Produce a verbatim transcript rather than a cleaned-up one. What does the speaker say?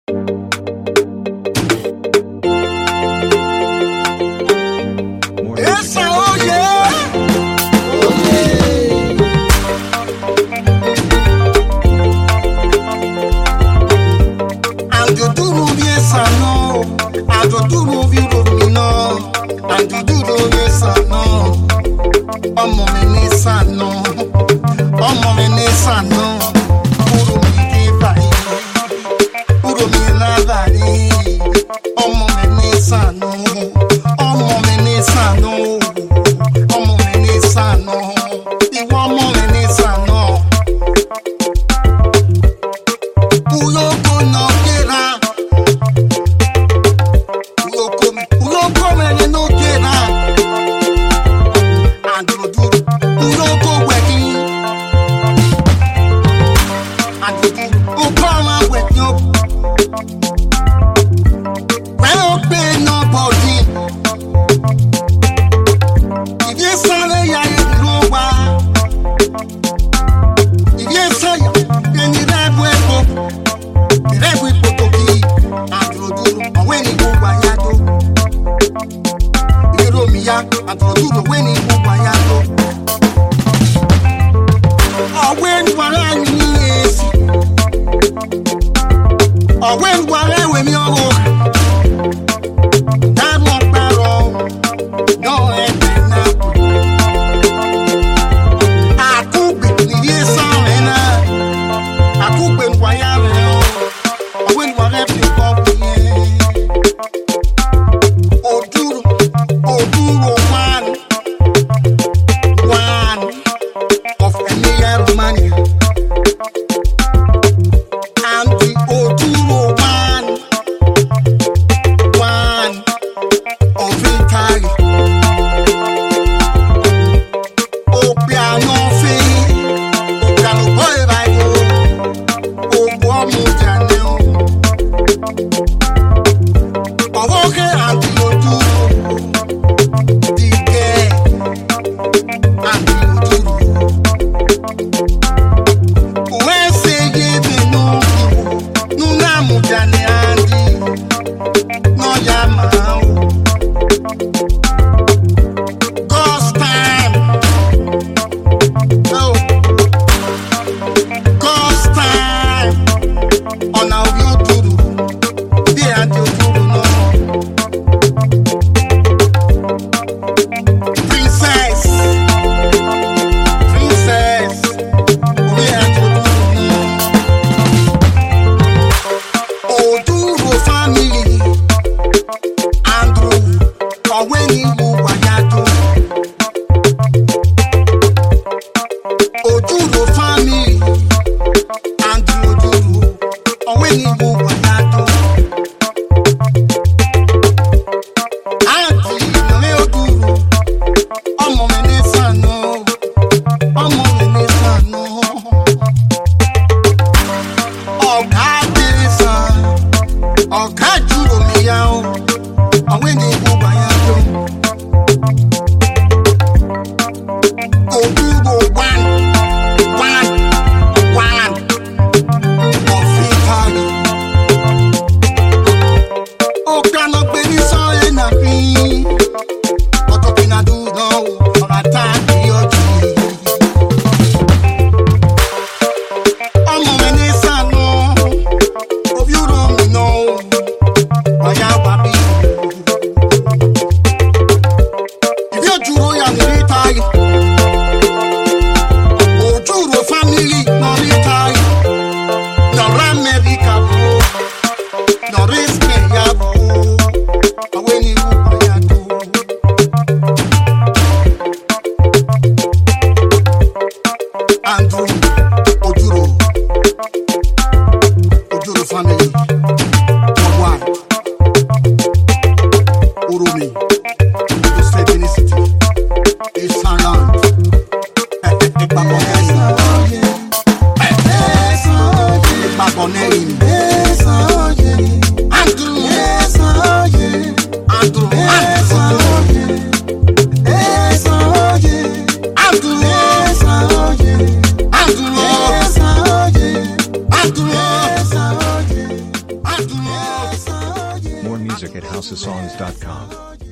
Ọmọ mi ní sànú, ọmọ mi ní sànú, kúrò mi dé báyìí, kúrò mi lábàárí. Ọmọ mi ní sànú, ọmọ mi ní sànú, ọmọ mi ní sànú, ìwọ ọmọ mi ní sànú. Uloko no kera, uloko mi, uloko mi ni no kera. Uloko wedding, and Obama wedding. Well, be nobody. If you say ya know why, if you say then you have webo, you have webo to be and do when you go by yado. You know me ya and do when you go by yado. When wara ni esi o when wara we mi owo that one paro no e na akugbe ni yesa na akugbe nwaya re o when wara pe ko ye oduro oduro one one of Emilia Romagna and the Oduro one one of Italy. Obiano fe, Obiano boy Bible, Obuamu Janeo. Ovoke and the Oduro, the gay and the Oduro. Jani Andy, no Yamao. Ghost time, oh, ghost time. On our YouTube, they are YouTube no. Princess, princess, we are YouTube no. Oduro family, Andrew, or when you wayado. Oduro family, Andrew Oduro, or when you wayado. Auntie, no Oduro, ọmọ mi ní sànú, ọmọ mi ní sànú. Ọ̀gá dé sàn. Ọ̀gá jùlọ mi yá o, àwọn ènìyàn kò bá yá jọ. Oduro one, one, one of Italy. Ọ̀gá náà gbé ní sọ́ọ̀lì náà fi. Ọ̀tọ̀ kí náà dùn náà o, ọ̀rọ̀ àtàkì ọjọ́ yìí. Ọmọ mi ní sànú, òbí rò mí náà o. Oya papi, if you juro ya ni retire, Oduro family no retire, no America bro, no risk ya bro, when you oya do. Andrew Oduro, Oduro family, one. Urumi, the Stephen City, is Sunland. Babonelli, Andrew, Andrew, Andrew, Andrew, Andrew, Andrew. music at housesongs dot com.